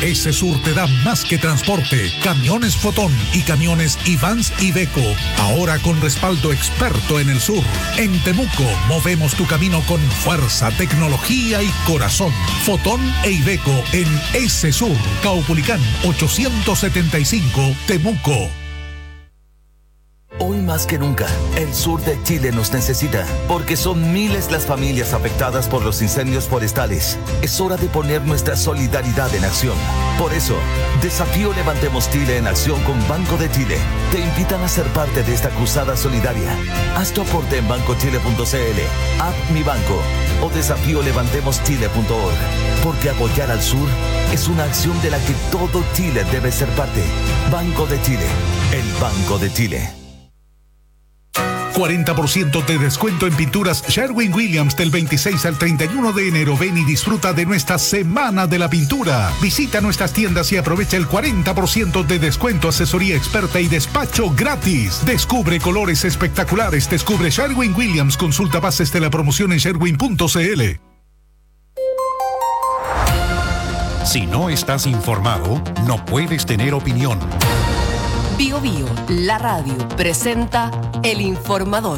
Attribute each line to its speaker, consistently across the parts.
Speaker 1: Sur te da más que transporte, camiones Fotón y camiones Ivans Iveco, ahora con respaldo experto en el sur. En Temuco, movemos tu camino con fuerza, tecnología y corazón. Fotón e Iveco en Sur, Caupolicán 875, Temuco.
Speaker 2: Hoy más que nunca, el sur de Chile nos necesita, porque son miles las familias afectadas por los incendios forestales. Es hora de poner nuestra solidaridad en acción. Por eso, Desafío Levantemos Chile en acción con Banco de Chile. Te invitan a ser parte de esta cruzada solidaria. Haz tu aporte en bancochile.cl, app Mi Banco o desafiolevantemoschile.org. Porque apoyar al sur es una acción de la que todo Chile debe ser parte. Banco de Chile, el Banco de Chile.
Speaker 1: 40% de descuento en pinturas Sherwin-Williams del 26 al 31 de enero. Ven y disfruta de nuestra Semana de la Pintura. Visita nuestras tiendas y aprovecha el 40% de descuento, asesoría experta y despacho gratis. Descubre colores espectaculares. Descubre Sherwin-Williams. Consulta bases de la promoción en sherwin.cl.
Speaker 3: Si no estás informado, no puedes tener opinión.
Speaker 4: Bio Bio, la radio, presenta El Informador.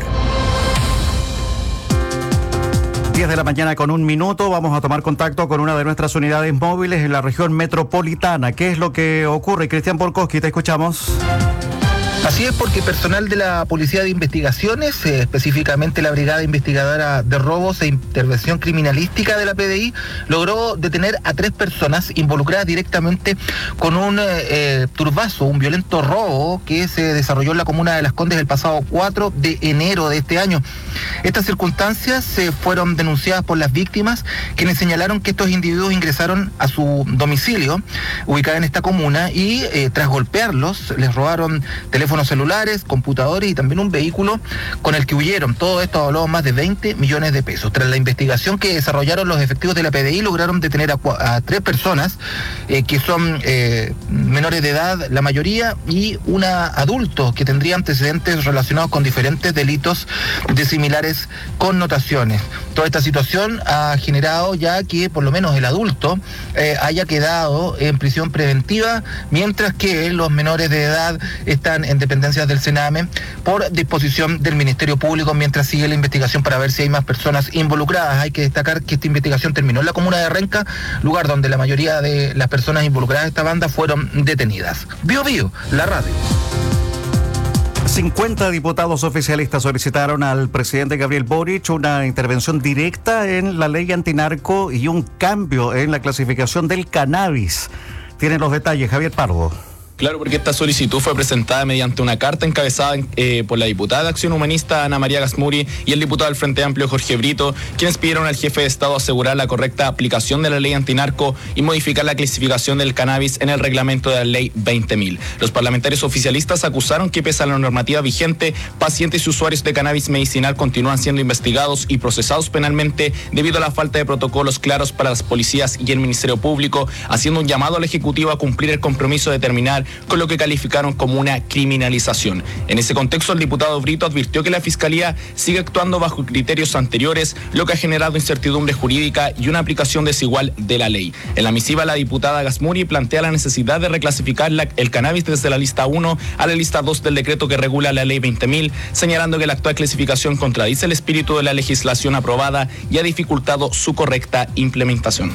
Speaker 5: 10 de la mañana con 1 minuto, vamos a tomar contacto con una de nuestras unidades móviles en la región metropolitana. ¿Qué es lo que ocurre? Cristian Polkowski, te escuchamos.
Speaker 6: Así es, porque personal de la Policía de Investigaciones, específicamente la Brigada Investigadora de Robos e Intervención Criminalística de la PDI, logró detener a 3 personas involucradas directamente con un turbazo, un violento robo que se desarrolló en la comuna de Las Condes el pasado 4 de enero de este año. Estas circunstancias fueron denunciadas por las víctimas, quienes señalaron que estos individuos ingresaron a su domicilio, ubicado en esta comuna, y tras golpearlos, les robaron teléfonos celulares, computadores y también un vehículo con el que huyeron. Todo esto habló más de 20 millones de pesos. Tras la investigación que desarrollaron los efectivos de la PDI, lograron detener a 3 personas que son menores de edad, la mayoría, y un adulto que tendría antecedentes relacionados con diferentes delitos de similares connotaciones. Toda esta situación ha generado ya que por lo menos el adulto haya quedado en prisión preventiva, mientras que los menores de edad están en dependencias del Sename por disposición del Ministerio Público, mientras sigue la investigación para ver si hay más personas involucradas. Hay que destacar que esta investigación terminó en la comuna de Renca, lugar donde la mayoría de las personas involucradas en esta banda fueron detenidas. Bio Bio, la radio.
Speaker 5: 50 diputados oficialistas solicitaron al presidente Gabriel Boric una intervención directa en la ley antinarco y un cambio en la clasificación del cannabis. Tienen los detalles, Javier Pardo.
Speaker 7: Claro, porque esta solicitud fue presentada mediante una carta encabezada por la diputada de Acción Humanista Ana María Gasmuri y el diputado del Frente Amplio Jorge Brito, quienes pidieron al jefe de Estado asegurar la correcta aplicación de la ley antinarco y modificar la clasificación del cannabis en el reglamento de la ley 20.000. Los parlamentarios oficialistas acusaron que, pese a la normativa vigente, pacientes y usuarios de cannabis medicinal continúan siendo investigados y procesados penalmente debido a la falta de protocolos claros para las policías y el Ministerio Público, haciendo un llamado al Ejecutivo a cumplir el compromiso de terminar con lo que calificaron como una criminalización. En ese contexto, el diputado Brito advirtió que la Fiscalía sigue actuando bajo criterios anteriores, lo que ha generado incertidumbre jurídica y una aplicación desigual de la ley. En la misiva, la diputada Gasmuri plantea la necesidad de reclasificar el cannabis desde la lista 1 a la lista 2 del decreto que regula la ley 20.000, señalando que la actual clasificación contradice el espíritu de la legislación aprobada y ha dificultado su correcta implementación.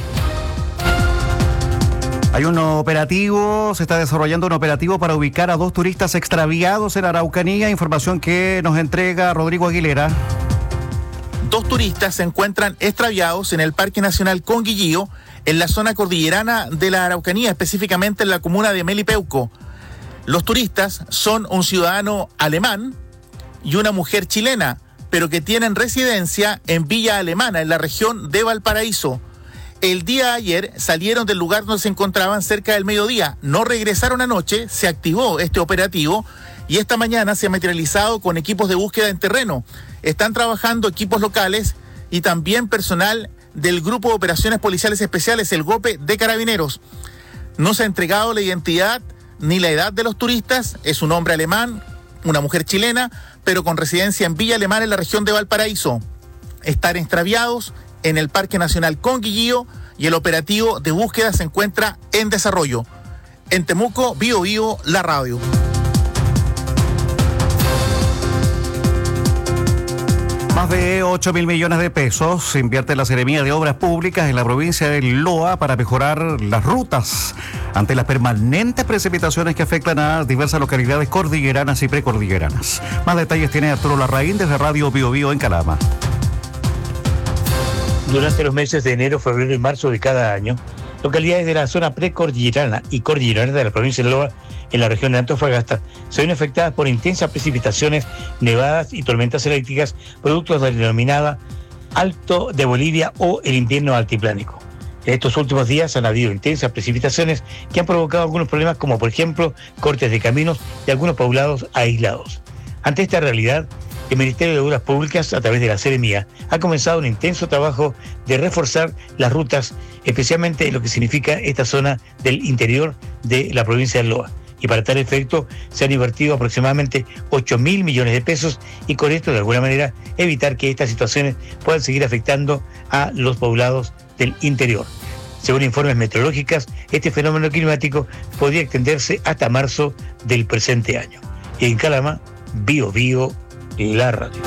Speaker 5: Se está desarrollando un operativo para ubicar a 2 turistas extraviados en Araucanía, información que nos entrega Rodrigo Aguilera.
Speaker 6: 2 turistas se encuentran extraviados en el Parque Nacional Conguillío, en la zona cordillerana de la Araucanía, específicamente en la comuna de Melipeuco. Los turistas son un ciudadano alemán y una mujer chilena, pero que tienen residencia en Villa Alemana, en la región de Valparaíso. El día de ayer salieron del lugar donde se encontraban cerca del mediodía, no regresaron anoche, se activó este operativo y esta mañana se ha materializado con equipos de búsqueda en terreno. Están trabajando equipos locales y también personal del Grupo de Operaciones Policiales Especiales, el GOPE de Carabineros. No se ha entregado la identidad ni la edad de los turistas, es un hombre alemán, una mujer chilena, pero con residencia en Villa Alemana, en la región de Valparaíso. Están extraviados en el Parque Nacional Conguillío
Speaker 8: y el operativo de búsqueda se encuentra en desarrollo. En Temuco, Bío Bío, la radio.
Speaker 5: Más de 8.000 millones de pesos invierte la Seremía de Obras Públicas en la provincia de Loa para mejorar las rutas ante las permanentes precipitaciones que afectan a diversas localidades cordilleranas y precordilleranas. Más detalles tiene Arturo Larraín desde Radio Bío Bío en Calama.
Speaker 9: Durante los meses de enero, febrero y marzo de cada año, localidades de la zona precordillerana y cordillerana de la provincia de Loa, en la región de Antofagasta, se ven afectadas por intensas precipitaciones, nevadas y tormentas eléctricas, productos de la denominada Alto de Bolivia o el invierno altiplánico. En estos últimos días han habido intensas precipitaciones que han provocado algunos problemas, como por ejemplo cortes de caminos y algunos poblados aislados. Ante esta realidad, el Ministerio de Obras Públicas, a través de la Seremía, ha comenzado un intenso trabajo de reforzar las rutas, especialmente en lo que significa esta zona del interior de la provincia de Loa. Y para tal efecto se han invertido aproximadamente 8.000 millones de pesos y con esto de alguna manera evitar que estas situaciones puedan seguir afectando a los poblados del interior. Según informes meteorológicos, este fenómeno climático podría extenderse hasta marzo del presente año. Y en Calama, Bío Bío, la radio.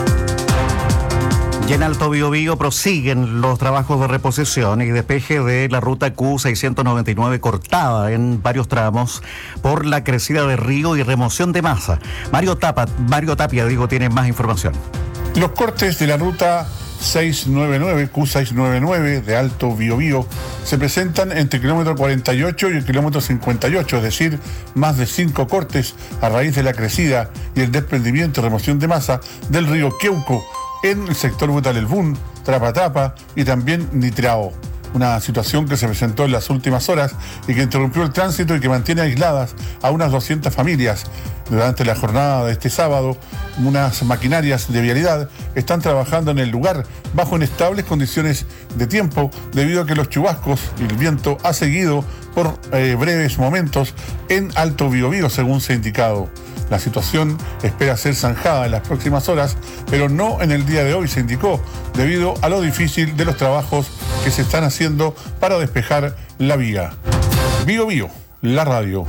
Speaker 5: Y en Alto Biobío prosiguen los trabajos de reposición y despeje de la ruta Q699 cortada en varios tramos por la crecida de río y remoción de masa. Mario Tapia tiene más información.
Speaker 10: Los cortes de la ruta 699, Q699 de Alto Biobío se presentan entre el kilómetro 48 y el kilómetro 58, es decir, más de 5 cortes a raíz de la crecida y el desprendimiento y remoción de masa del río Queuco en el sector Butalelbún, Trapatapa y también Nitrao. Una situación que se presentó en las últimas horas y que interrumpió el tránsito y que mantiene aisladas a unas 200 familias. Durante la jornada de este sábado, unas maquinarias de vialidad están trabajando en el lugar bajo inestables condiciones de tiempo debido a que los chubascos y el viento ha seguido por breves momentos en Alto Biobío, según se ha indicado. La situación espera ser zanjada en las próximas horas, pero no en el día de hoy, se indicó, debido a lo difícil de los trabajos que se están haciendo para despejar la vía. Bío Bío, la radio.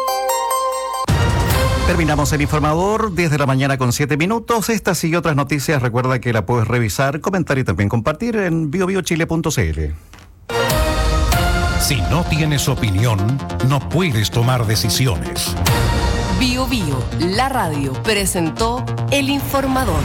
Speaker 5: Terminamos el informador, 10 de la mañana con 7 minutos. Estas y otras noticias, recuerda que la puedes revisar, comentar y también compartir en biobiochile.cl.
Speaker 3: Si no tienes opinión, no puedes tomar decisiones.
Speaker 4: Bío Bío, la radio, presentó El Informador.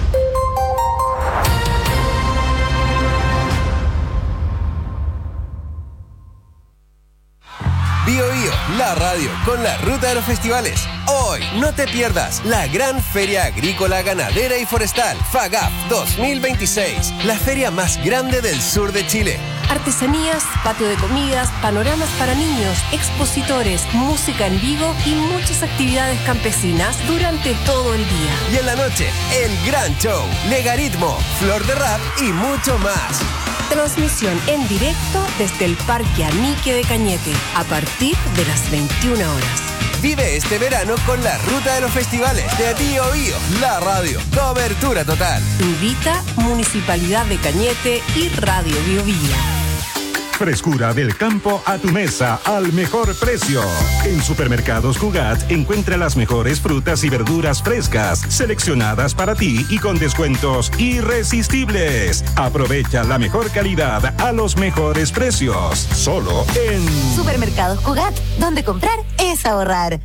Speaker 11: Bío Bío, la radio, con la ruta de los festivales. Hoy, no te pierdas la gran Feria Agrícola, Ganadera y Forestal, FAGAF 2026, la feria más grande del sur de Chile.
Speaker 4: Artesanías, patio de comidas, panoramas para niños, expositores, música en vivo y muchas actividades campesinas durante todo el día.
Speaker 11: Y en la noche, el gran show, Legaritmo, Flor de Rap y mucho más.
Speaker 4: Transmisión en directo desde el Parque Anique de Cañete, a partir de las 21 horas.
Speaker 11: Vive este verano con la ruta de los festivales de Bío Bío, la radio. Cobertura total.
Speaker 4: Invita Municipalidad de Cañete y Radio Bío Bío.
Speaker 12: Frescura del campo a tu mesa al mejor precio. En Supermercados Cugat encuentra las mejores frutas y verduras frescas, seleccionadas para ti y con descuentos irresistibles. Aprovecha la mejor calidad a los mejores precios. Solo en
Speaker 13: Supermercados Cugat, donde comprar es ahorrar.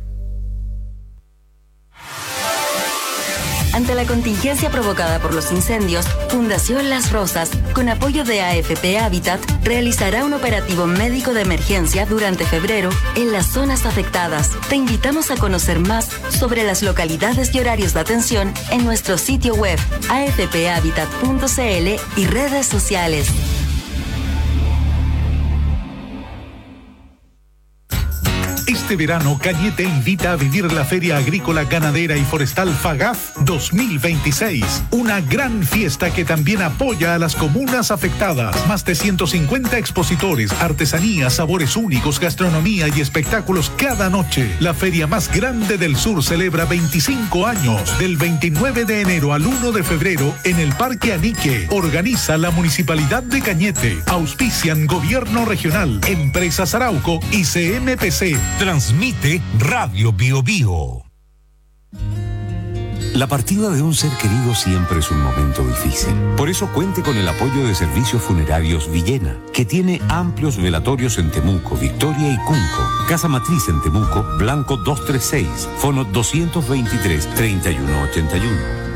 Speaker 14: Ante la contingencia provocada por los incendios, Fundación Las Rosas, con apoyo de AFP Habitat, realizará un operativo médico de emergencia durante febrero en las zonas afectadas. Te invitamos a conocer más sobre las localidades y horarios de atención en nuestro sitio web afphabitat.cl y redes sociales.
Speaker 1: Este verano, Cañete invita a vivir la Feria Agrícola, Ganadera y Forestal FAGAF 2026. Una gran fiesta que también apoya a las comunas afectadas. Más de 150 expositores, artesanías, sabores únicos, gastronomía y espectáculos cada noche. La feria más grande del sur celebra 25 años. Del 29 de enero al 1 de febrero en el Parque Anique. Organiza la Municipalidad de Cañete. Auspician Gobierno Regional, Empresas Arauco y CMPC.
Speaker 15: Transmite Radio Bio Bio. La partida de un ser querido siempre es un momento difícil. Por eso cuente con el apoyo de Servicios Funerarios Villena, que tiene amplios velatorios en Temuco, Victoria y Cunco. Casa Matriz en Temuco, Blanco 236, Fono 223-3181.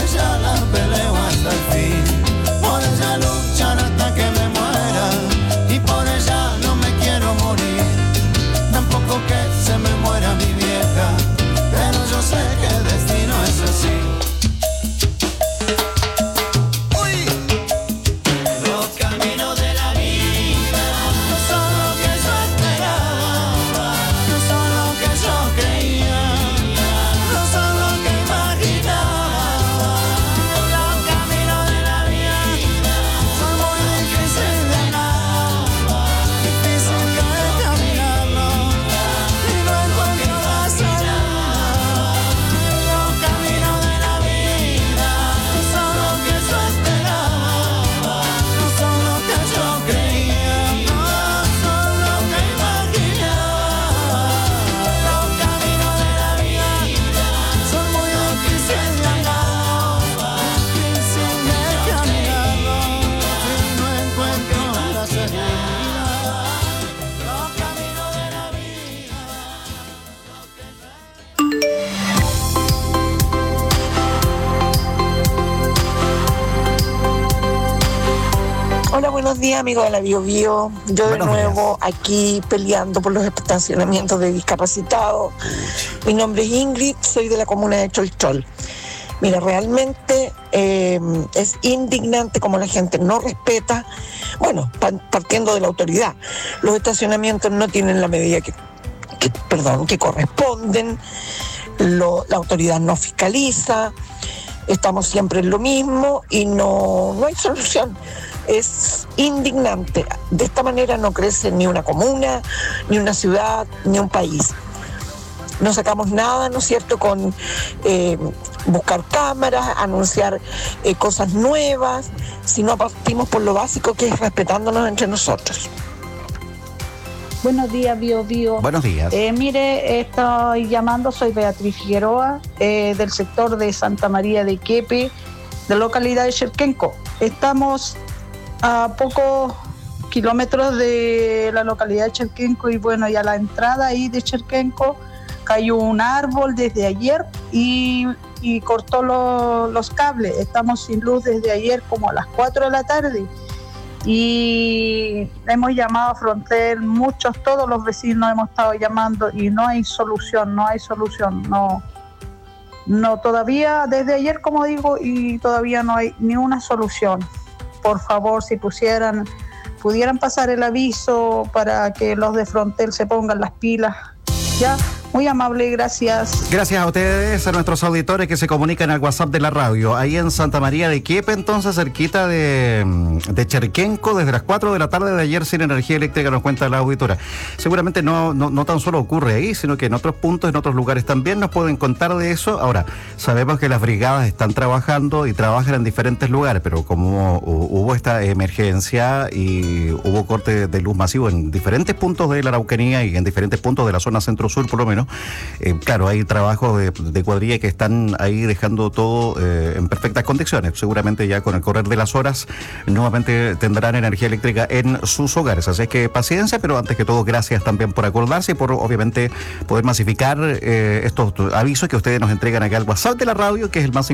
Speaker 16: Y por ella luchar hasta que me muera. Hola, buenos días, amigos de la Bio Bio. Yo de nuevo aquí peleando por los estacionamientos de discapacitados. Mi nombre es Ingrid, soy de la comuna de Cholchol. Mira, realmente es indignante como la gente no respeta, bueno, partiendo de la autoridad. Los estacionamientos no tienen la medida que corresponden, la autoridad no fiscaliza, estamos siempre en lo mismo y no hay solución. Es indignante. De esta manera no crece ni una comuna, ni una ciudad, ni un país. No sacamos nada, ¿no es cierto?, con buscar cámaras, anunciar cosas nuevas, si no partimos por lo básico, que es respetándonos entre nosotros.
Speaker 17: Buenos días, Bio Bio.
Speaker 5: Buenos días.
Speaker 17: Mire, estoy llamando, soy Beatriz Figueroa, del sector de Santa María de Quepe, de la localidad de Cherquenco. Estamos a pocos kilómetros de la localidad de Cherquenco y bueno, y a la entrada ahí de Cherquenco cayó un árbol desde ayer y cortó los cables. Estamos sin luz desde ayer como a las 4 de la tarde y hemos llamado a Frontel, todos los vecinos hemos estado llamando y no hay solución, no, todavía desde ayer, como digo, y todavía no hay ni una solución. Por favor, si pudieran pasar el aviso para que los de Frontel se pongan las pilas, ¿ya? Muy amable, gracias.
Speaker 5: Gracias a ustedes, a nuestros auditores que se comunican al WhatsApp de la radio. Ahí en Santa María de Quiepe, entonces, cerquita de Cherquenco, desde las 4 de la tarde de ayer sin energía eléctrica, nos cuenta la auditora. Seguramente no tan solo ocurre ahí, sino que en otros puntos, en otros lugares también nos pueden contar de eso. Ahora, sabemos que las brigadas están trabajando y trabajan en diferentes lugares, pero como hubo esta emergencia y hubo corte de luz masivo en diferentes puntos de la Araucanía y en diferentes puntos de la zona centro-sur, por lo menos, claro, hay trabajos de cuadrilla que están ahí dejando todo en perfectas condiciones. Seguramente ya con el correr de las horas nuevamente tendrán energía eléctrica en sus hogares. Así que paciencia, pero antes que todo, gracias también por acordarse y por obviamente poder masificar estos avisos que ustedes nos entregan acá al WhatsApp de la radio, que es el más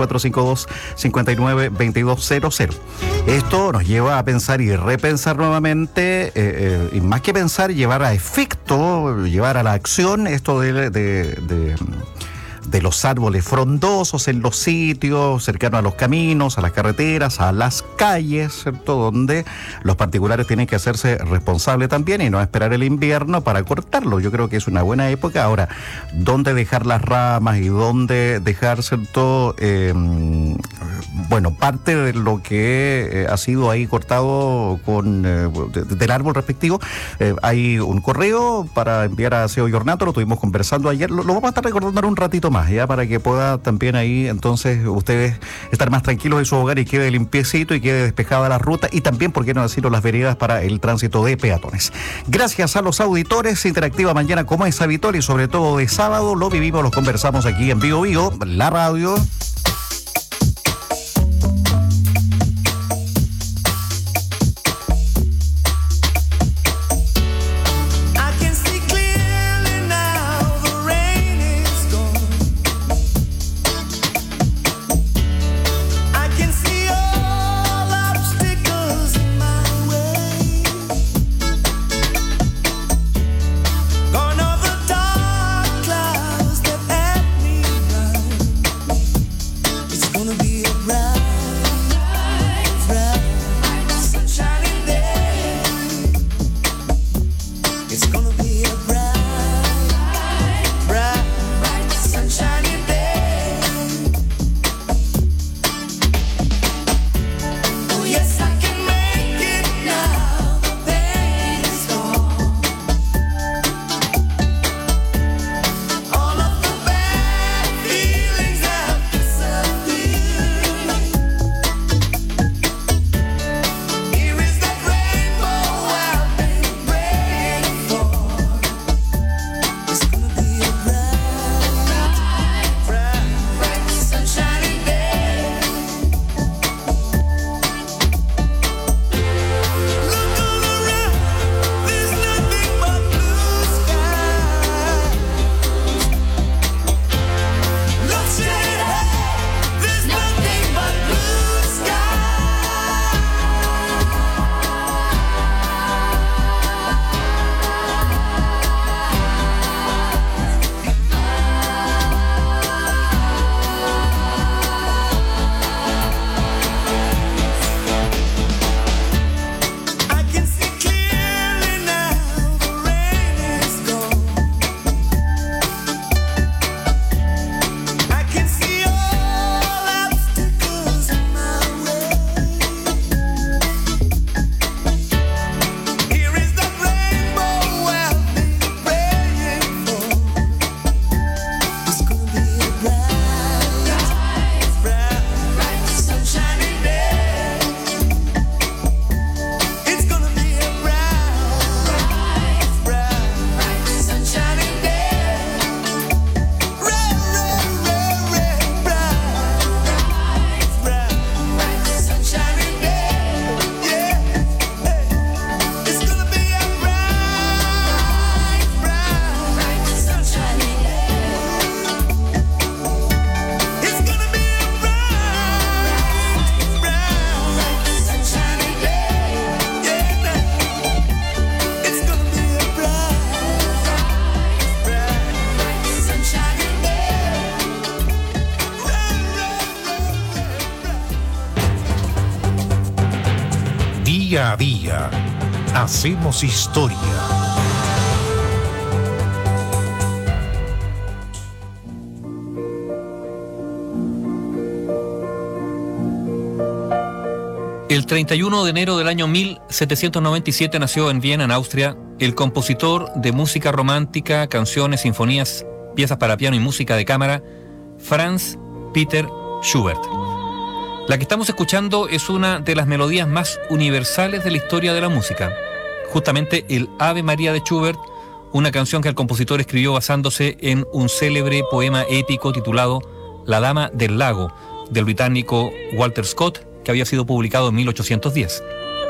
Speaker 5: 56-452-59-2200. Esto nos lleva a pensar y repensar nuevamente, y más que pensar, llevar a efecto, llevar a la acción esto de los árboles frondosos en los sitios cercanos a los caminos, a las carreteras, a las calles, ¿cierto?, donde los particulares tienen que hacerse responsables también y no esperar el invierno para cortarlo. Yo creo que es una buena época. Ahora, ¿dónde dejar las ramas y dónde dejar, ¿cierto?, parte de lo que ha sido ahí cortado del árbol respectivo? Hay un correo para enviar a SEO y Ornato, lo estuvimos conversando ayer, lo vamos a estar recordando un ratito más, ya, para que pueda también ahí entonces ustedes estar más tranquilos en su hogar y quede limpiecito y quede despejada la ruta y también, por qué no decirlo, las veredas para el tránsito de peatones. Gracias a los auditores. Interactiva mañana, como es habitual, y sobre todo de sábado, lo vivimos, lo conversamos aquí en Bio Bio, la radio.
Speaker 3: Día a día hacemos historia.
Speaker 18: El 31 de enero del año 1797 nació en Viena, en Austria, el compositor de música romántica, canciones, sinfonías, piezas para piano y música de cámara, Franz Peter Schubert. La que estamos escuchando es una de las melodías más universales de la historia de la música. Justamente el Ave María de Schubert, una canción que el compositor escribió basándose en un célebre poema épico titulado La Dama del Lago, del británico Walter Scott, que había sido publicado en 1810.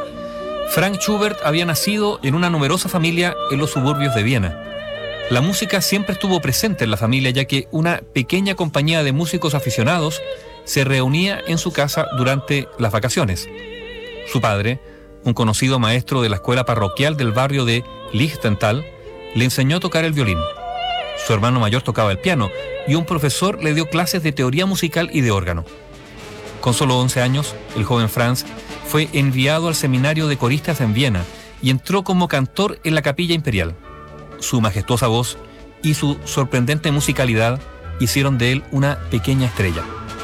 Speaker 18: Franz Schubert había nacido en una numerosa familia en los suburbios de Viena. La música siempre estuvo presente en la familia, ya que una pequeña compañía de músicos aficionados se reunía en su casa durante las vacaciones. Su padre, un conocido maestro de la escuela parroquial del barrio de Lichtental, le enseñó a tocar el violín. Su hermano mayor tocaba el piano y un profesor le dio clases de teoría musical y de órgano. Con solo 11 años, el joven Franz fue enviado al seminario de coristas en Viena y entró como cantor en la capilla imperial. Su majestuosa voz y su sorprendente musicalidad hicieron de él una pequeña estrella.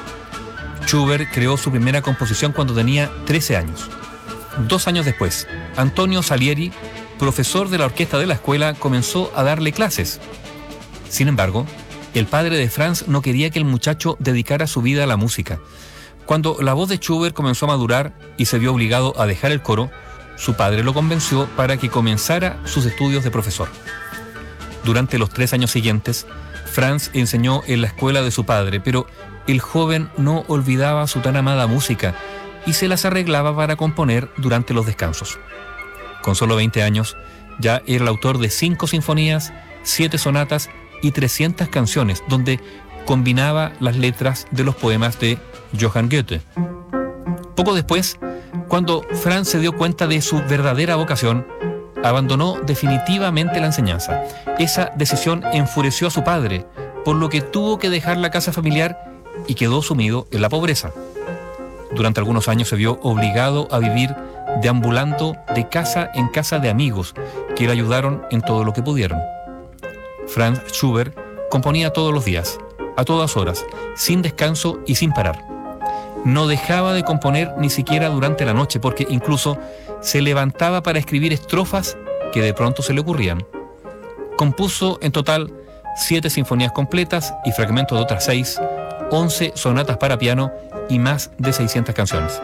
Speaker 18: Schubert creó su primera composición cuando tenía 13 años. 2 años después, Antonio Salieri, profesor de la orquesta de la escuela, comenzó a darle clases. Sin embargo, el padre de Franz no quería que el muchacho dedicara su vida a la música. Cuando la voz de Schubert comenzó a madurar y se vio obligado a dejar el coro, su padre lo convenció para que comenzara sus estudios de profesor. Durante los 3 años siguientes, Franz enseñó en la escuela de su padre, pero el joven no olvidaba su tan amada música y se las arreglaba para componer durante los descansos. Con solo 20 años, ya era el autor de 5 sinfonías, 7 sonatas y 300 canciones, donde combinaba las letras de los poemas de Johann Goethe. Poco después, cuando Franz se dio cuenta de su verdadera vocación, abandonó definitivamente la enseñanza. Esa decisión enfureció a su padre, por lo que tuvo que dejar la casa familiar y quedó sumido en la pobreza. Durante algunos años se vio obligado a vivir deambulando de casa en casa de amigos que le ayudaron en todo lo que pudieron. Franz Schubert componía todos los días, a todas horas, sin descanso y sin parar. No dejaba de componer ni siquiera durante la noche, porque incluso se levantaba para escribir estrofas que de pronto se le ocurrían. Compuso en total 7 sinfonías completas y fragmentos de otras 6, 11 sonatas para piano y más de 600 canciones.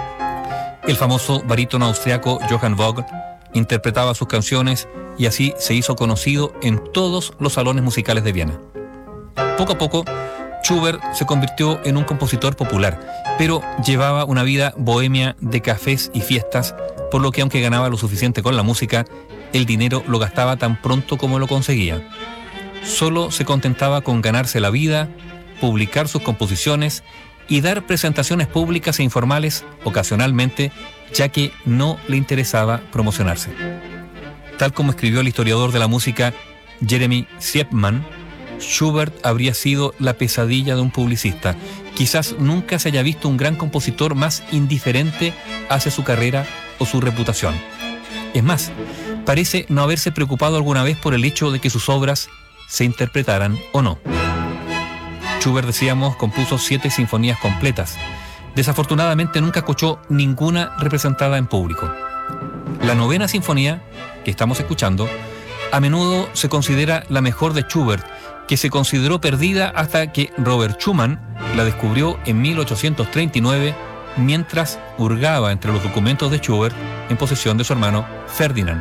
Speaker 18: El famoso barítono austriaco Johann Vogl interpretaba sus canciones y así se hizo conocido en todos los salones musicales de Viena. Poco a poco, Schubert se convirtió en un compositor popular, pero llevaba una vida bohemia de cafés y fiestas, por lo que aunque ganaba lo suficiente con la música, el dinero lo gastaba tan pronto como lo conseguía. Solo se contentaba con ganarse la vida, publicar sus composiciones y dar presentaciones públicas e informales ocasionalmente, ya que no le interesaba promocionarse. Tal como escribió el historiador de la música Jeremy Siepman, Schubert habría sido la pesadilla de un publicista. Quizás nunca se haya visto un gran compositor más indiferente hacia su carrera o su reputación. Es más, parece no haberse preocupado alguna vez por el hecho de que sus obras se interpretaran o no. Schubert, decíamos, compuso 7 sinfonías completas. Desafortunadamente nunca escuchó ninguna representada en público. La 9ª sinfonía, que estamos escuchando, a menudo se considera la mejor de Schubert, que se consideró perdida hasta que Robert Schumann la descubrió en 1839 mientras hurgaba entre los documentos de Schubert en posesión de su hermano Ferdinand.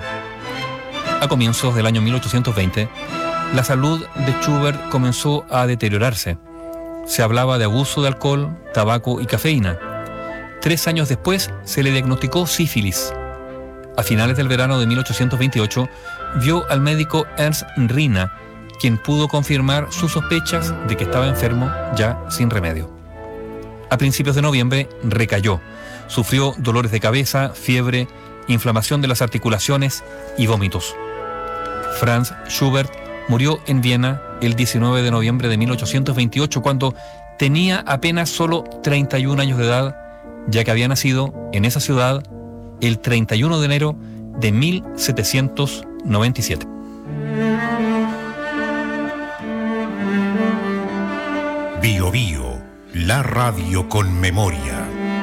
Speaker 18: A comienzos del año 1820, la salud de Schubert comenzó a deteriorarse. Se hablaba de abuso de alcohol, tabaco y cafeína. 3 años después se le diagnosticó sífilis. A finales del verano de 1828, vio al médico Ernst Rina, quien pudo confirmar sus sospechas de que estaba enfermo ya sin remedio. A principios de noviembre recayó. Sufrió dolores de cabeza, fiebre, inflamación de las articulaciones y vómitos. Franz Schubert murió en Viena el 19 de noviembre de 1828, cuando tenía apenas solo 31 años de edad, ya que había nacido en esa ciudad el 31 de enero de 1797.
Speaker 3: Bio Bio, la radio con memoria.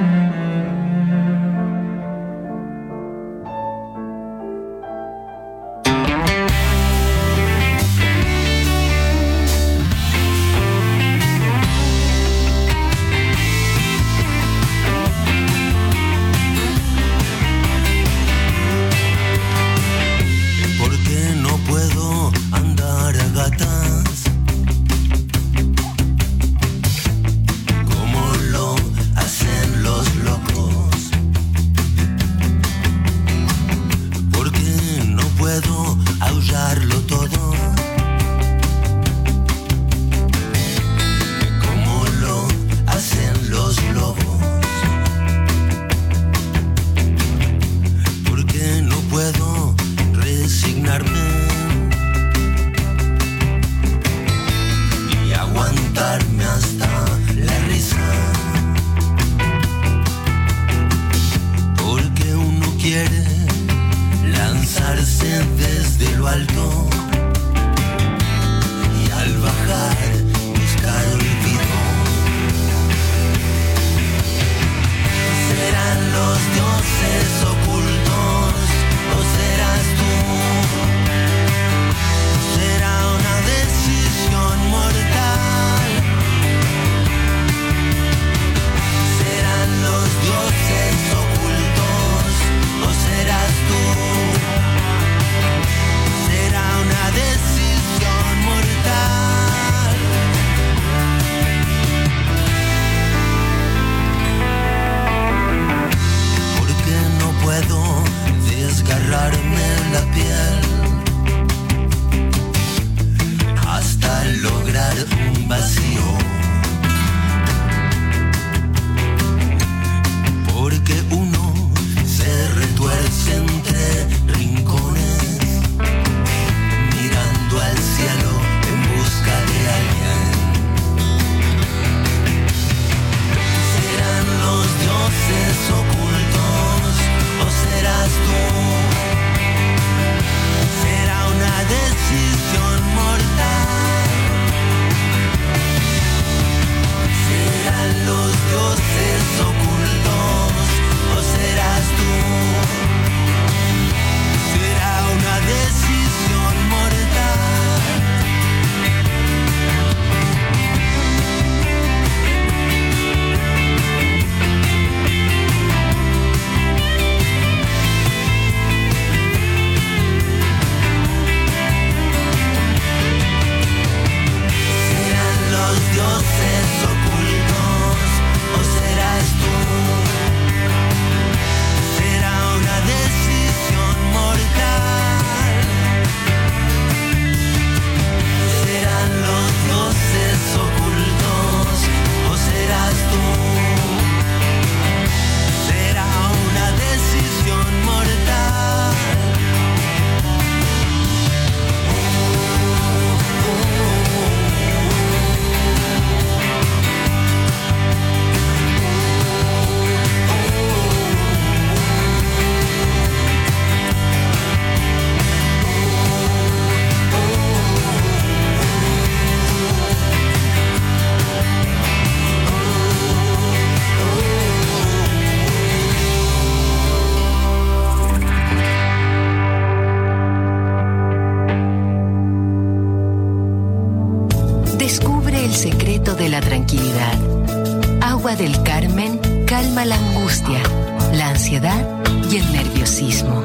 Speaker 19: Agua del Carmen calma la angustia, la ansiedad y el nerviosismo.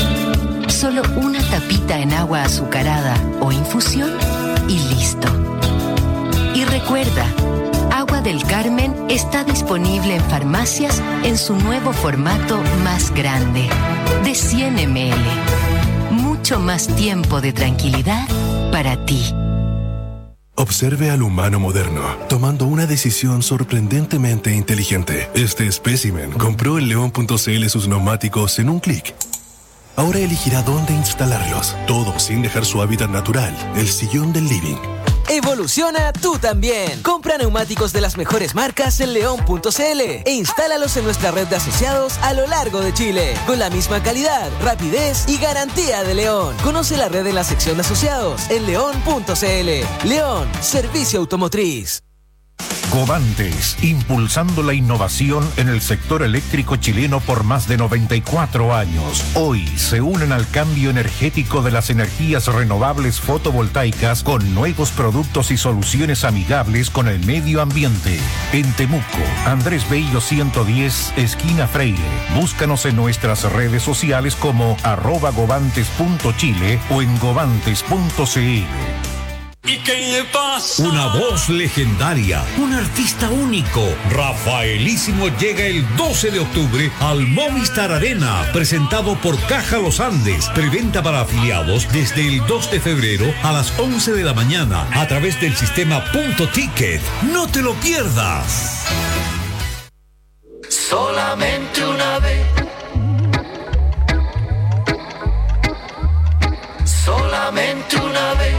Speaker 19: Solo una tapita en agua azucarada o infusión y listo. Y recuerda, Agua del Carmen está disponible en farmacias en su nuevo formato más grande, de 100 ml. Mucho más tiempo de tranquilidad para ti.
Speaker 20: Observe al humano moderno, tomando una decisión sorprendentemente inteligente. Este espécimen compró en león.cl sus neumáticos en un clic. Ahora elegirá dónde instalarlos, todo sin dejar su hábitat natural, el sillón del living.
Speaker 21: Evoluciona tú también. Compra neumáticos de las mejores marcas en león.cl e instálalos en nuestra red de asociados a lo largo de Chile, con la misma calidad, rapidez y garantía de León. Conoce la red en la sección de asociados en león.cl. León, servicio automotriz.
Speaker 3: Covantes, impulsando la innovación en el sector eléctrico chileno por más de 94 años. Hoy se unen al cambio energético de las energías renovables fotovoltaicas con nuevos productos y soluciones amigables con el medio ambiente. En Temuco, Andrés Bello 110, esquina Freire. Búscanos en nuestras redes sociales como @govantes.chile o en govantes.cl.
Speaker 22: ¿Y qué le pasa? Una voz legendaria, un artista único. Rafaelísimo llega el 12 de octubre al Movistar Arena, presentado por Caja Los Andes. Preventa para afiliados desde el 2 de febrero a las 11 de la mañana a través del sistema Punto Ticket. ¡No te lo pierdas!
Speaker 23: Solamente una vez. Solamente una vez.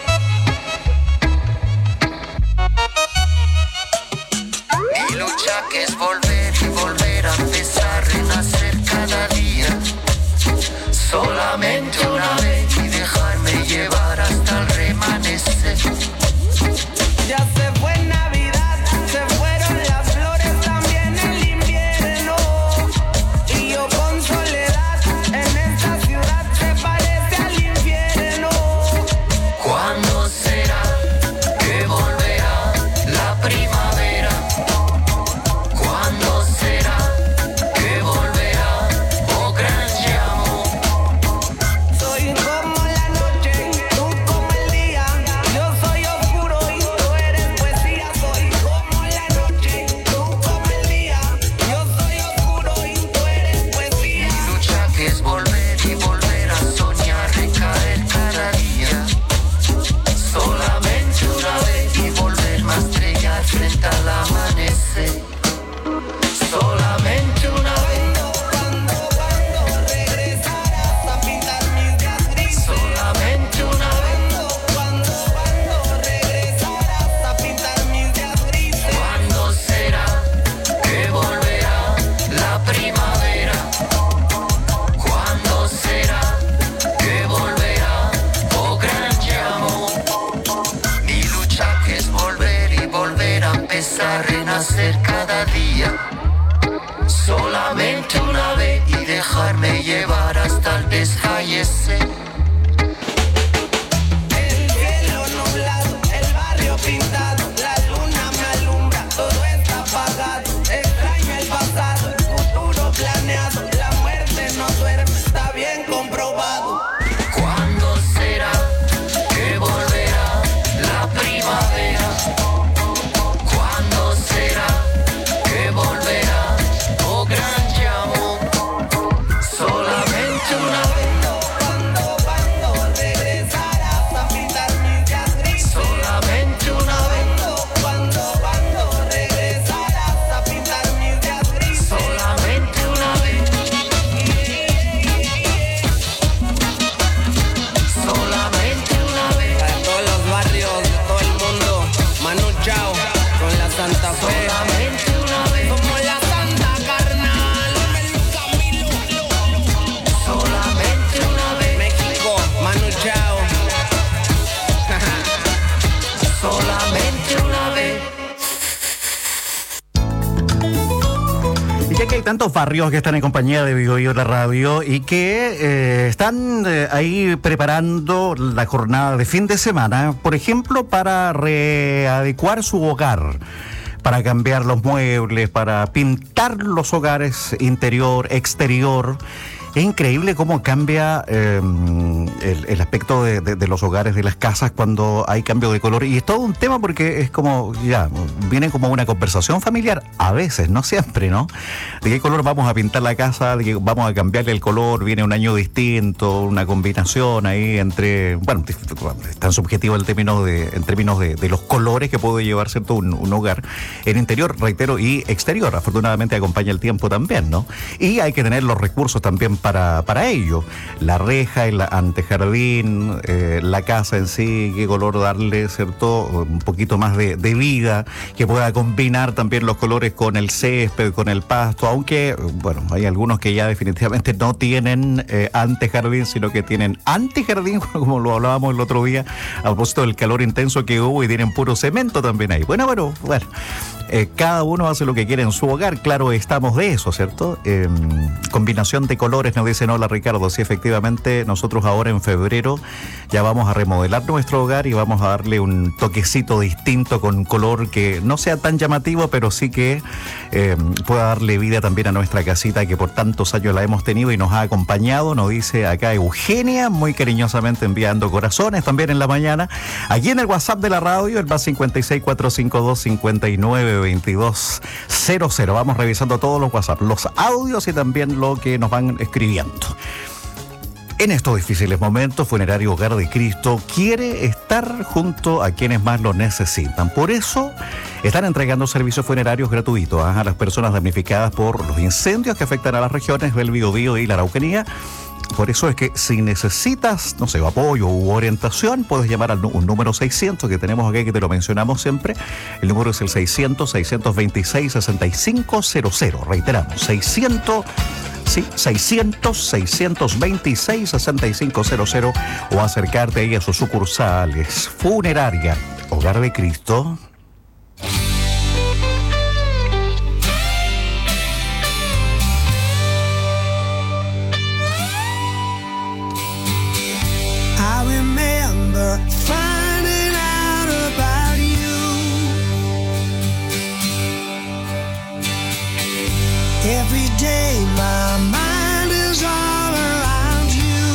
Speaker 23: Mi lucha que es volver y volver a empezar, renacer cada día. Solamente una vez y dejarme llevar hasta el remanecer. Ya se fue Navidad, se fueron las flores, también el invierno. Y yo con soledad en esta ciudad se parece al infierno. ¿Cuándo será que volverá la primavera? ¿Cuándo será que volverá? Oh gran llamo. Soy como la noche, tú como el día. Yo soy oscuro y tú eres poesía. Soy como la noche, tú como el día. Yo soy oscuro y tú eres poesía. Mi lucha que es volver y volver a soñar, recaer cada día. Solamente una vez y volverme a estrellar frente al amanecer. Solamente una vez. Cuando regresarás a pintar mis días grises. Solamente una vez. Cuando regresarás a pintar mis días grises. ¿Cuándo será que volverá la primavera? ¿Cuándo será que volverá? Oh gran llamo. Mi lucha que es volver y volver a empezar, renacer cada día. Solamente una vez y dejarme llevar hasta el desfallecer. El cielo nublado, el barrio pintado, la luna me alumbra, todo está apagado. Extraño el pasado, el futuro planeado, la muerte no duerme, está bien comprobado. ¿Cuándo será que volverá la primavera? ¿Cuándo será que volverá? Oh gran llamo. Solamente una vez. Cuando regresarás a pintar mis días grises. Solamente una vez. Cuando regresarás a pintar mis días grises. Solamente una vez. Solamente una vez. Para todos los barrios de todo el mundo, Manu Chao con la Santa Fe. Solamente una vez. Como la Santa Carnal. Solamente una vez. México, Manu Chao. Solamente una vez.
Speaker 5: Y ya que hay tantos barrios que están en compañía de Vigo la radio y que están ahí preparando la jornada de fin de semana, por ejemplo, para readecuar su hogar, para cambiar los muebles, para pintar los hogares interior, exterior. Es increíble cómo cambia el aspecto de los hogares, de las casas, cuando hay cambio de color. Y es todo un tema porque es como, ya, viene como una conversación familiar, a veces, no siempre, ¿no? ¿De qué color vamos a pintar la casa? ¿De qué vamos a cambiarle el color? Viene un año distinto, una combinación ahí entre, bueno, es tan subjetivo el término en términos de los colores que puede llevar, ¿cierto?, un hogar en interior, reitero, y exterior. Afortunadamente acompaña el tiempo también, ¿no? Y hay que tener los recursos también para ello. La reja, el antejardín, la casa en sí, qué color darle, ¿cierto? Un poquito más de vida, que pueda combinar también los colores con el césped, con el pasto, aunque, bueno, hay algunos que ya definitivamente no tienen antejardín, sino que tienen antijardín, como lo hablábamos el otro día, a propósito del calor intenso que hubo, y tienen puro cemento también ahí. Bueno. Cada uno hace lo que quiere en su hogar, claro, estamos de eso, ¿cierto? Combinación de colores, nos dicen, hola Ricardo, sí, efectivamente, nosotros ahora en febrero ya vamos a remodelar nuestro hogar y vamos a darle un toquecito distinto con color que no sea tan llamativo, pero sí que pueda darle vida también a nuestra casita que por tantos años la hemos tenido y nos ha acompañado, nos dice acá Eugenia, muy cariñosamente enviando corazones también en la mañana, aquí en el WhatsApp de la radio, el más 56452592200. Vamos revisando todos los WhatsApp, los audios y también lo que nos van escribiendo. En estos difíciles momentos, Funerario Hogar de Cristo quiere estar junto a quienes más lo necesitan. Por eso están entregando servicios funerarios gratuitos a las personas damnificadas por los incendios que afectan a las regiones del Biobío y la Araucanía. Por eso es que si necesitas, no sé, apoyo u orientación, puedes llamar al un número 600 que tenemos aquí, que te lo mencionamos siempre. El número es el 600-626-6500. Reiteramos, 600-626-6500 o acercarte ahí a sus sucursales. Funeraria Hogar de Cristo.
Speaker 23: Finding out about you. Every day my mind is all around you.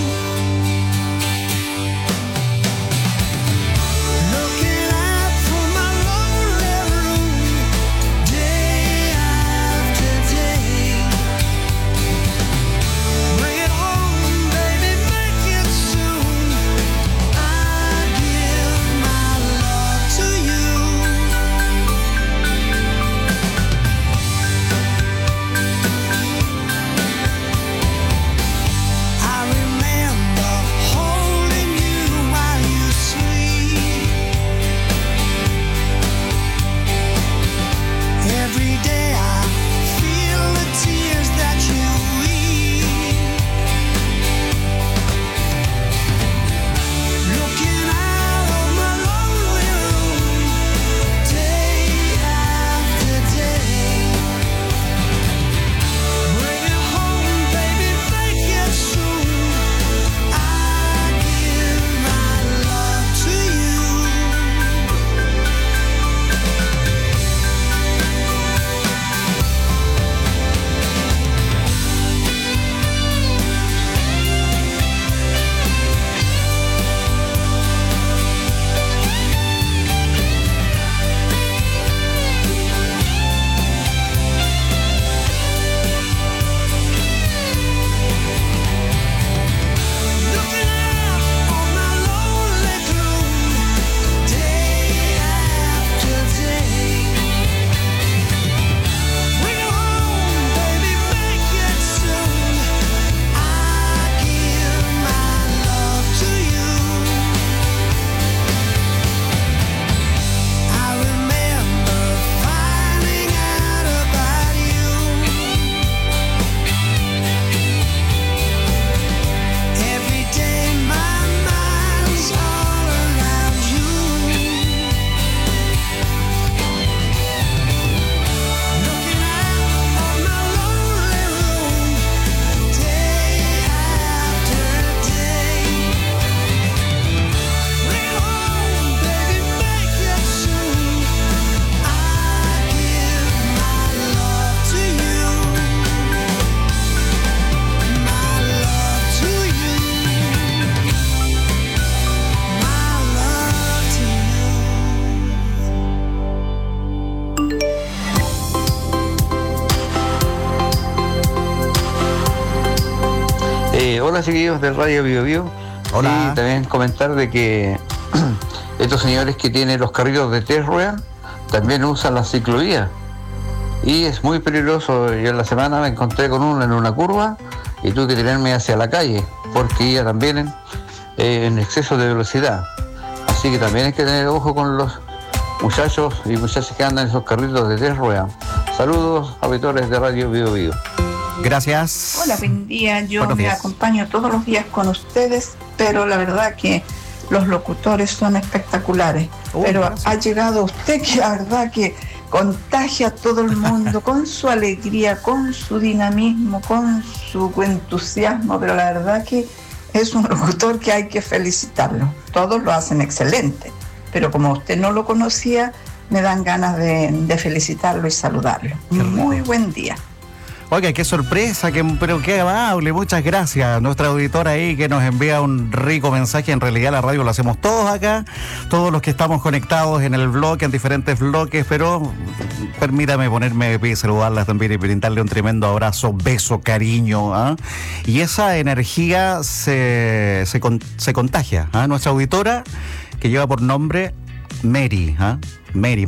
Speaker 23: Looking out from my lonely room, day after day. Bring it home, baby, make it soon.
Speaker 2: Hola chiquillos del Radio Biobío.
Speaker 5: Hola.
Speaker 2: Y también comentar de que estos señores que tienen los carritos de tres ruedas también usan la ciclovía y es muy peligroso. Yo en la semana me encontré con uno en una curva y tuve que tirarme hacia la calle porque iba también en exceso de velocidad. Así que también hay que tener ojo con los muchachos y muchachas que andan en esos carritos de 3 ruedas. Saludos, auditores de Radio Bio Bio.
Speaker 5: Gracias.
Speaker 6: Hola, buen día. Yo me acompaño todos los días con ustedes, pero la verdad que los locutores son espectaculares. Pero gracias. Ha llegado usted que la verdad que contagia a todo el mundo con su alegría, con su dinamismo, con su entusiasmo, pero la verdad que es un locutor que hay que felicitarlo. Todos lo hacen excelente, pero como usted no lo conocía, me dan ganas de felicitarlo y saludarlo. Muy buen día.
Speaker 5: Oiga, qué sorpresa, pero qué amable, muchas gracias. Nuestra auditora ahí que nos envía un rico mensaje. En realidad la radio lo hacemos todos acá, todos los que estamos conectados en el bloque, en diferentes bloques, pero permítame ponerme de pie y saludarlas también y brindarle un tremendo abrazo, beso, cariño, ¿eh? Y esa energía se contagia, ¿eh? Nuestra auditora, que lleva por nombre Mary, ¿eh? Mary,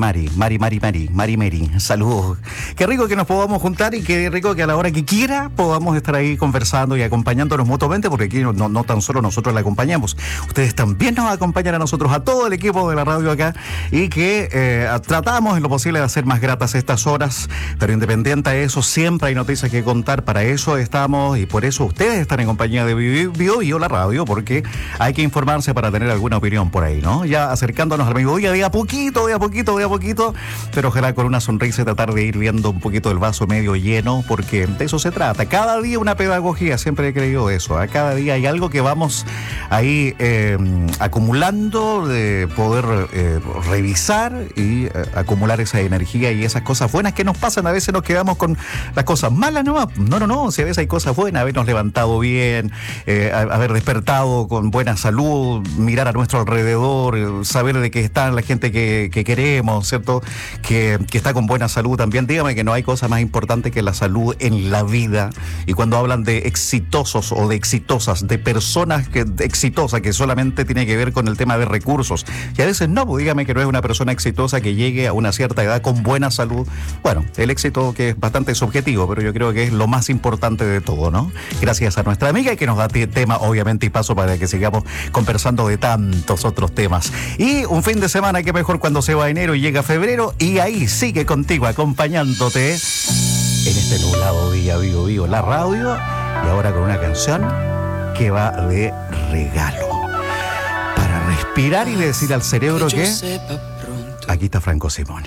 Speaker 5: saludos. Qué rico que nos podamos juntar y qué rico que a la hora que quiera podamos estar ahí conversando y acompañándonos mutuamente, porque aquí no tan solo nosotros la acompañamos, ustedes también nos acompañan a nosotros, a todo el equipo de la radio acá, y que tratamos en lo posible de hacer más gratas estas horas, pero independiente de eso, siempre hay noticias que contar, para eso estamos y por eso ustedes están en compañía de Bio Bio, la radio, porque hay que informarse para tener alguna opinión por ahí, ¿no? Ya acercándonos al mediodía de a poquito, pero ojalá con una sonrisa y tratar de ir viendo un poquito el vaso medio lleno, porque de eso se trata. Cada día una pedagogía, siempre he creído eso, ¿eh? Cada día hay algo que vamos ahí acumulando, de poder revisar y acumular esa energía y esas cosas buenas que nos pasan. A veces nos quedamos con las cosas malas nomás. No, si a veces hay cosas buenas, habernos levantado bien, haber despertado con buena salud, mirar a nuestro alrededor, saber de qué está la gente que queremos, ¿cierto? Que está con buena salud también. Dígame que no hay cosa más importante que la salud en la vida. Y cuando hablan de exitosos o de exitosas, de personas exitosas, que solamente tiene que ver con el tema de recursos. Y a veces no, pues dígame que no es una persona exitosa que llegue a una cierta edad con buena salud. Bueno, el éxito que es bastante subjetivo, pero yo creo que es lo más importante de todo, ¿no? Gracias a nuestra amiga que nos da tema, obviamente, y paso para que sigamos conversando de tantos otros temas. Y un fin de semana que mejor cuando se va enero y llega febrero, y ahí sigue contigo acompañándote en este nublado día Bio Bio, la radio, y ahora con una canción que va de regalo para respirar y decir al cerebro que aquí está Franco Simone.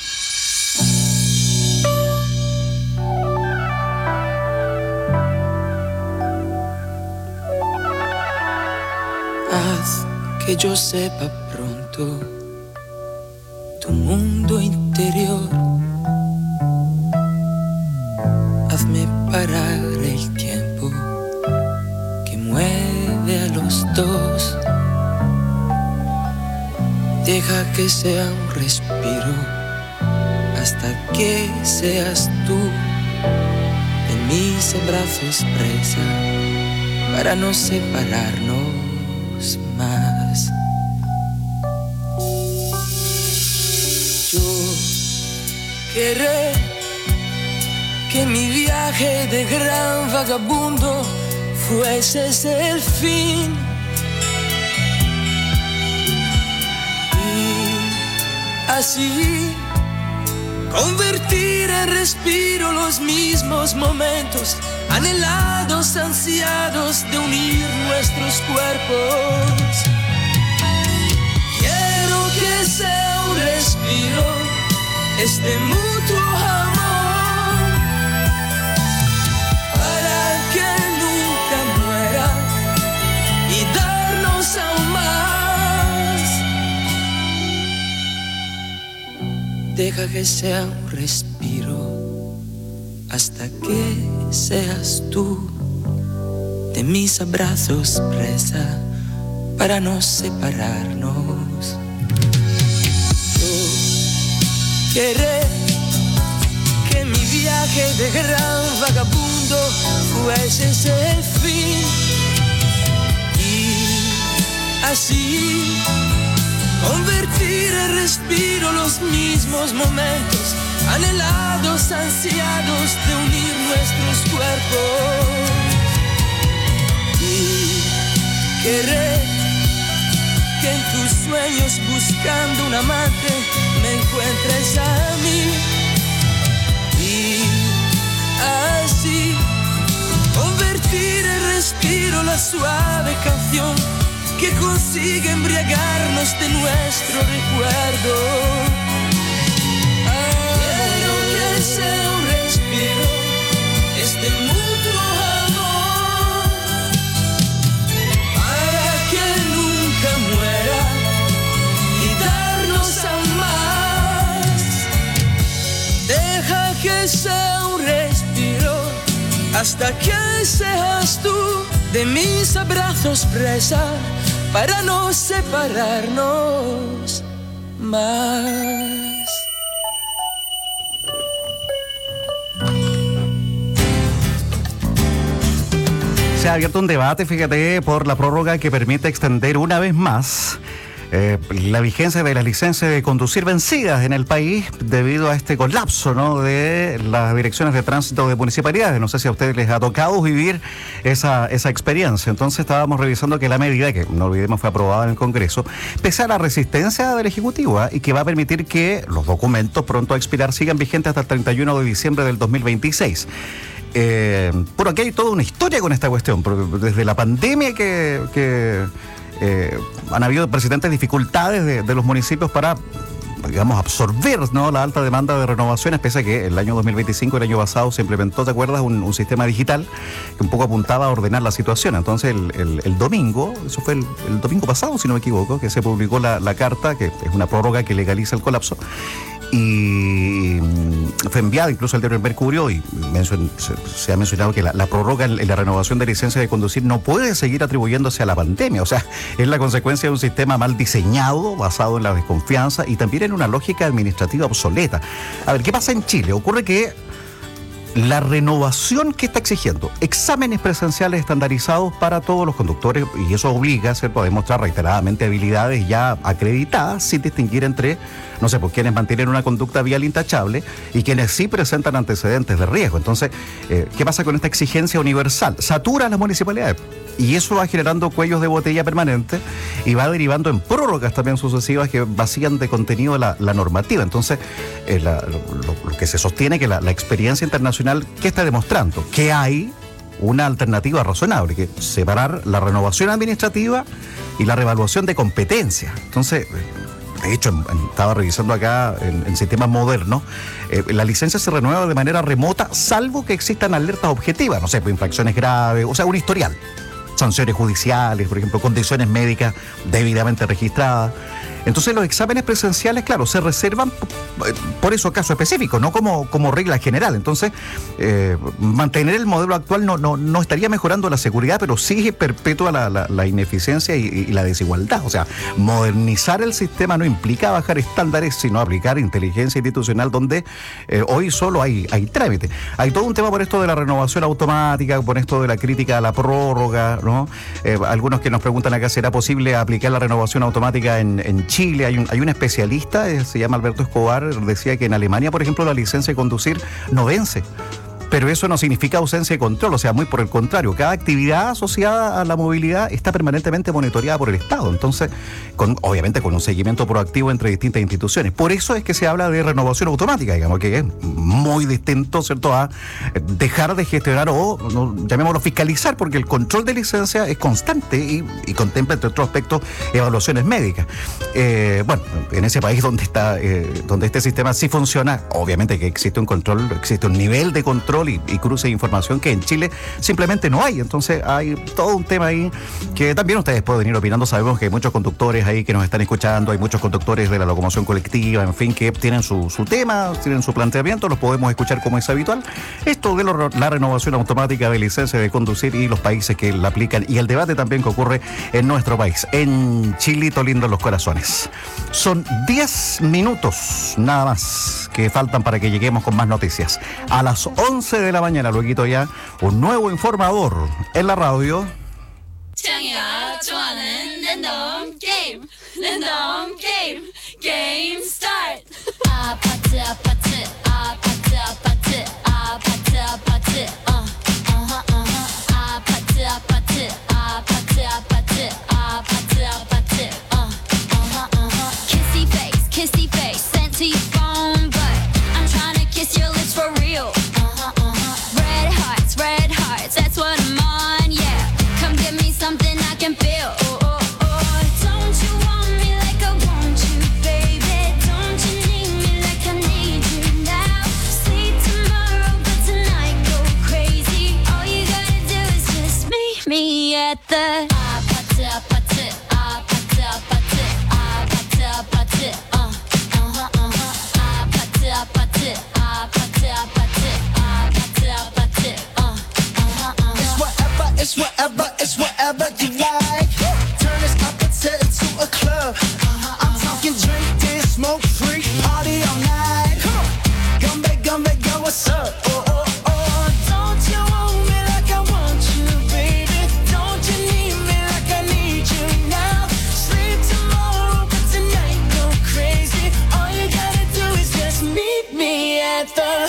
Speaker 7: Haz que yo sepa pronto tu mundo interior. Hazme parar el tiempo que mueve a los dos. Deja que sea un respiro hasta que seas tú de mis brazos presa para no separarnos más. Yo querré que mi viaje de gran vagabundo fuese ese el fin. Y así convertir en respiro los mismos momentos anhelados, ansiados de unir nuestros cuerpos. Quiero que sea un respiro, este mutuo amor, para que nunca muera y darnos aún más. Deja que sea un respiro hasta que seas tú de mis abrazos presa para no separarnos. Yo querré que mi viaje de gran vagabundo fuese ese fin, y así convertir en respiro los mismos momentos anhelados, ansiados de unir nuestros cuerpos. Querré que en tus sueños buscando un amante me encuentres a mí y así convertir el respiro la suave canción que consigue embriagarnos de nuestro recuerdo. Quiero que sea un respiro este mutuo amor para que nunca muera y darnos aún más. Deja que sea un respiro hasta que seas tú de mis abrazos presa para no separarnos más.
Speaker 5: Se ha abierto un debate, fíjate, por la prórroga que permite extender una vez más la vigencia de las licencias de conducir vencidas en el país debido a este colapso, ¿no?, de las direcciones de tránsito de municipalidades. No sé si a ustedes les ha tocado vivir esa experiencia. Entonces estábamos revisando que la medida, que no olvidemos fue aprobada en el Congreso, pese a la resistencia del Ejecutivo, y que va a permitir que los documentos pronto a expirar sigan vigentes hasta el 31 de diciembre del 2026. Por aquí hay toda una historia con esta cuestión, desde la pandemia que han habido persistentes dificultades de los municipios para, digamos, absorber, ¿no?, la alta demanda de renovaciones, pese a que el año 2025, el año pasado, se implementó, ¿te acuerdas?, un sistema digital que un poco apuntaba a ordenar la situación. Entonces el domingo, eso fue el domingo pasado, si no me equivoco, que se publicó la carta, que es una prórroga que legaliza el colapso, y fue enviada incluso al diario El Mercurio, y se ha mencionado que la prórroga en la renovación de licencia de conducir no puede seguir atribuyéndose a la pandemia. O sea, es la consecuencia de un sistema mal diseñado, basado en la desconfianza y también en una lógica administrativa obsoleta. A ver, ¿qué pasa en Chile? Ocurre que la renovación que está exigiendo exámenes presenciales estandarizados para todos los conductores, y eso obliga, ¿cierto?, a demostrar reiteradamente habilidades ya acreditadas sin distinguir entre, no sé, pues quienes mantienen una conducta vial intachable y quienes sí presentan antecedentes de riesgo. Entonces, ¿qué pasa con esta exigencia universal? Satura a las municipalidades y eso va generando cuellos de botella permanentes y va derivando en prórrogas también sucesivas que vacían de contenido la normativa. Entonces, lo que se sostiene que la experiencia internacional, ¿qué está demostrando? Que hay una alternativa razonable, que es separar la renovación administrativa y la revaluación de competencia. Entonces, de hecho, estaba revisando acá en sistemas modernos, la licencia se renueva de manera remota, salvo que existan alertas objetivas, no sé, pues infracciones graves, o sea, un historial, sanciones judiciales, por ejemplo, condiciones médicas debidamente registradas. Entonces los exámenes presenciales, claro, se reservan por esos casos específicos, no como regla general. Entonces, mantener el modelo actual no estaría mejorando la seguridad, pero sí perpetúa la ineficiencia y la desigualdad. O sea, modernizar el sistema no implica bajar estándares, sino aplicar inteligencia institucional donde hoy solo hay trámite. Hay todo un tema por esto de la renovación automática, por esto de la crítica a la prórroga, ¿no? Algunos que nos preguntan acá, ¿será posible aplicar la renovación automática en Chile? Hay un especialista, se llama Alberto Escobar, decía que en Alemania, por ejemplo, la licencia de conducir no vence. Pero eso no significa ausencia de control, o sea, muy por el contrario, cada actividad asociada a la movilidad está permanentemente monitoreada por el Estado, entonces, obviamente con un seguimiento proactivo entre distintas instituciones. Por eso es que se habla de renovación automática, digamos, que es muy distinto, ¿cierto?, a dejar de gestionar o, llamémoslo, fiscalizar, porque el control de licencia es constante y contempla, entre otros aspectos, evaluaciones médicas. Bueno, en ese país donde este sistema sí funciona, obviamente que existe un control, existe un nivel de control y cruce de información que en Chile simplemente no hay. Entonces hay todo un tema ahí que también ustedes pueden ir opinando. Sabemos que hay muchos conductores ahí que nos están escuchando, hay muchos conductores de la locomoción colectiva, en fin, que tienen su tema, tienen su planteamiento, los podemos escuchar como es habitual. Esto de la renovación automática de licencia de conducir y los países que la aplican y el debate también que ocurre en nuestro país, en Chilito lindo en los corazones. Son 10 minutos nada más que faltan para que lleguemos con más noticias. A las 11 de la mañana, luego ya, un nuevo informador en la radio.
Speaker 8: Game start. meet me at the
Speaker 23: It's whatever, it's whatever you like. Turn this opposite to a club. I'm talking drink, dance, smoke, free, party all night. Come back, girl, what's up? Oh, oh, oh. Don't you want me like I want you, baby? Don't you need me like I need you now? Sleep tomorrow, but tonight go crazy. All you gotta do is just meet me at the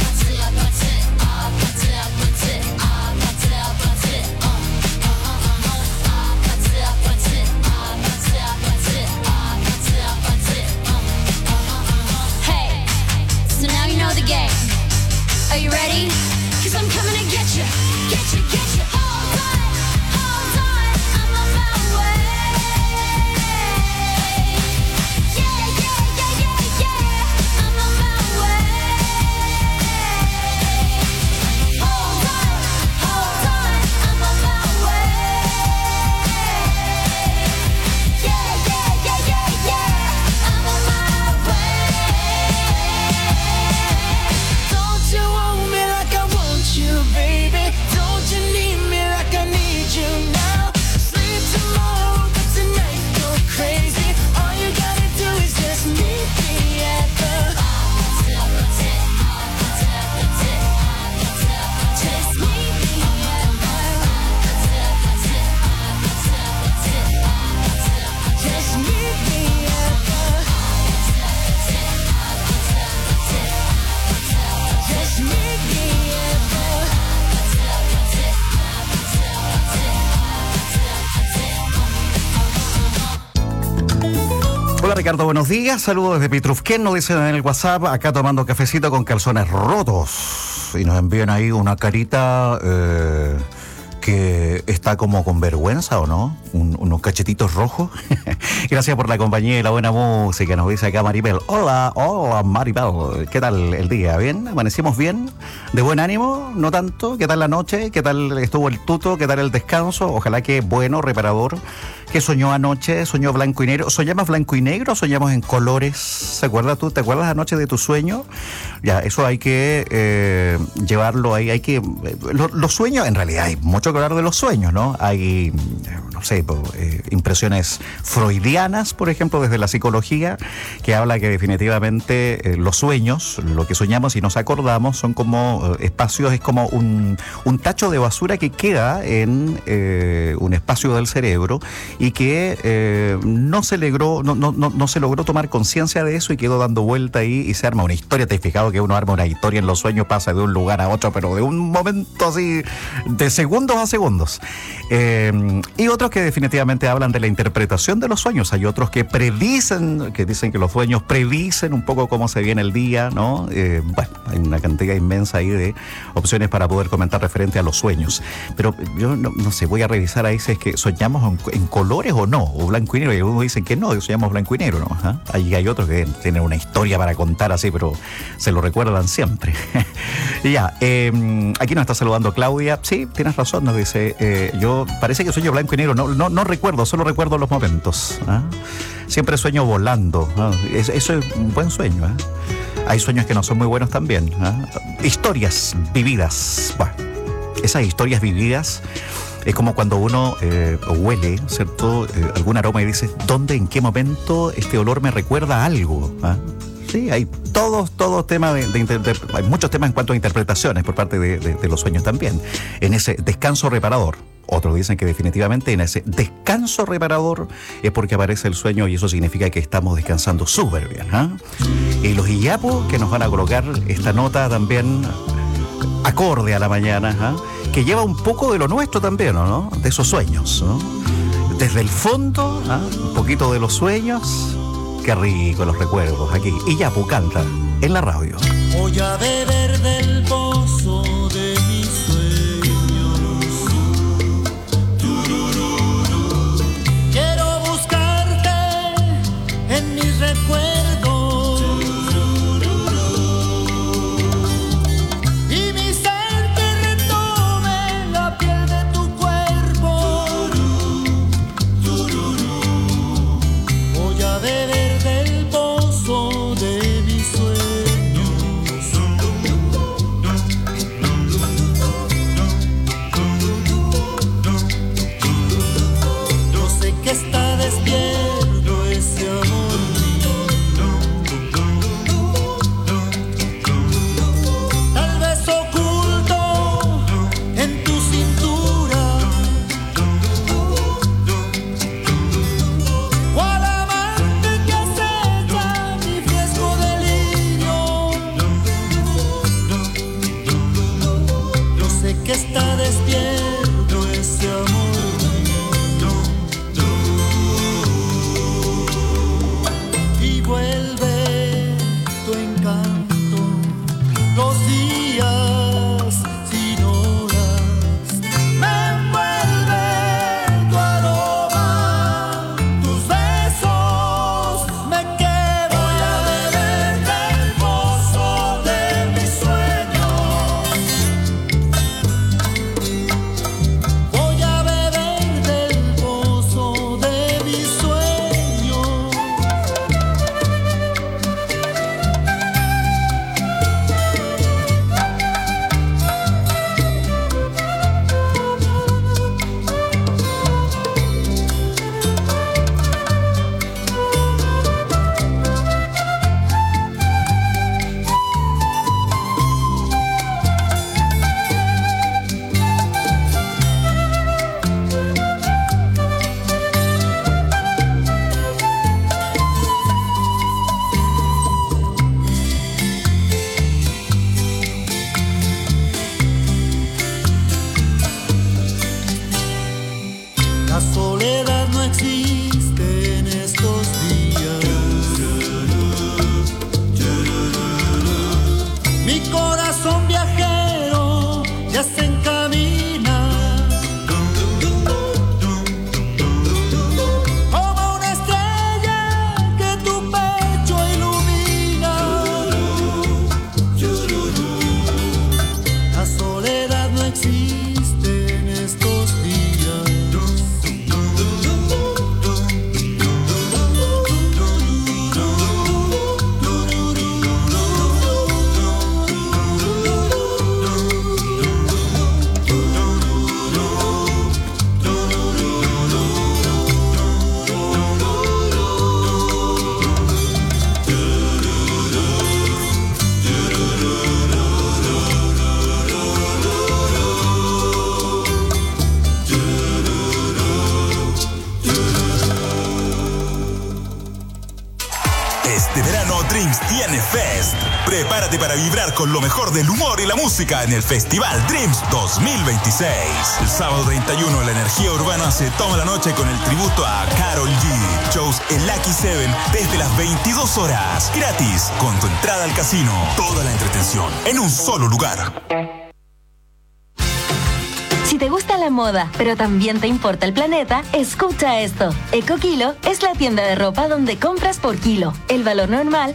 Speaker 8: Are you ready? 'Cause I'm coming to get you, get you, get you. Hold on, I'm on my way. Yeah, yeah, yeah, yeah, yeah, I'm on my way. Hold on, I'm on my way. Yeah, yeah, yeah, yeah, yeah, I'm on my way. Don't you want me like I want you, baby? Don't you need me like I need you now? Sleep tomorrow, but tonight go crazy. All you gotta do is just meet me at the just meet me just meet me at the just meet me at
Speaker 5: Hola Ricardo, buenos días. Saludos desde Pitrufquén, nos dicen en el WhatsApp, acá tomando cafecito con calzones rotos. Y nos envían ahí una carita que está como con vergüenza, ¿o no? Unos cachetitos rojos. Gracias por la compañía y la buena música, nos dice acá Maribel. Hola Maribel, ¿qué tal el día? ¿Bien? ¿Amanecimos bien? ¿De buen ánimo? ¿No tanto? ¿Qué tal la noche? ¿Qué tal estuvo el tuto? ¿Qué tal el descanso? Ojalá que bueno, reparador. ¿Qué soñó anoche? ¿Soñó blanco y negro? ¿Soñamos blanco y negro o soñamos en colores? ¿Se acuerda tú? ¿Te acuerdas anoche de tu sueño? Ya, eso hay que llevarlo ahí. Hay que los sueños, en realidad hay mucho que hablar de los sueños, ¿no? Hay, no sé, impresiones freudianas, por ejemplo, desde la psicología, que habla que definitivamente los sueños, lo que soñamos y nos acordamos, son como espacios, es como un tacho de basura que queda en un espacio del cerebro y que no se logró tomar conciencia de eso y quedó dando vuelta ahí y se arma una historia. Te has fijado que uno arma una historia en los sueños, pasa de un lugar a otro, pero de un momento así, de segundos a segundos. Y otros que definitivamente hablan de la interpretación de los sueños. Hay otros que predicen, que dicen que los sueños predicen un poco cómo se viene el día, ¿no? Bueno, hay una cantidad inmensa ahí de opciones para poder comentar referente a los sueños. Pero yo no sé, voy a revisar ahí si es que soñamos en colores o no, o blanco y negro. Y algunos dicen que no, que soñamos blanco y negro, ¿no? ¿Ah? Hay otros que tienen una historia para contar así, pero se lo recuerdan siempre. Y ya, aquí nos está saludando Claudia. Sí, tienes razón, nos dice, yo parece que sueño blanco y negro, no recuerdo, solo recuerdo los momentos. ¿Ah? Siempre sueño volando. ¿Ah? Eso es un buen sueño. ¿Ah? Hay sueños que no son muy buenos también. ¿Ah? Historias vividas. Bueno, esas historias vividas es como cuando uno huele, ¿cierto? Algún aroma y dices, ¿dónde, en qué momento este olor me recuerda a algo? ¿Ah? Sí, hay todos temas hay muchos temas en cuanto a interpretaciones por parte de los sueños también. En ese descanso reparador. Otros dicen que definitivamente en ese descanso reparador es porque aparece el sueño y eso significa que estamos descansando súper bien. ¿Ah? Y los Illapos que nos van a colocar esta nota también acorde a la mañana, ¿ah? Que lleva un poco de lo nuestro también, ¿no? De esos sueños, ¿no? Desde el fondo, ¿ah? Un poquito de los sueños. Qué rico los recuerdos aquí. Illapu canta en la radio.
Speaker 23: Voy a beber del pozo de mis sueños. Quiero buscarte en mis recuerdos. Y mi ser te retome la piel de tu cuerpo.
Speaker 8: La soledad no existe en estos días. Mi corazón viajero ya se encamina como una estrella que tu pecho ilumina. La soledad no existe en estos días.
Speaker 9: Este verano Dreams tiene Fest. Prepárate para vibrar con lo mejor del humor y la música en el Festival Dreams 2026. El sábado 31 la energía urbana se toma la noche con el tributo a Karol G. Shows en Lucky 7 desde las 22 horas. Gratis, con tu entrada al casino. Toda la entretención en un solo lugar.
Speaker 14: Si te gusta la moda, pero también te importa el planeta, escucha esto. Eco Kilo es la tienda de ropa donde compras por kilo. El valor normal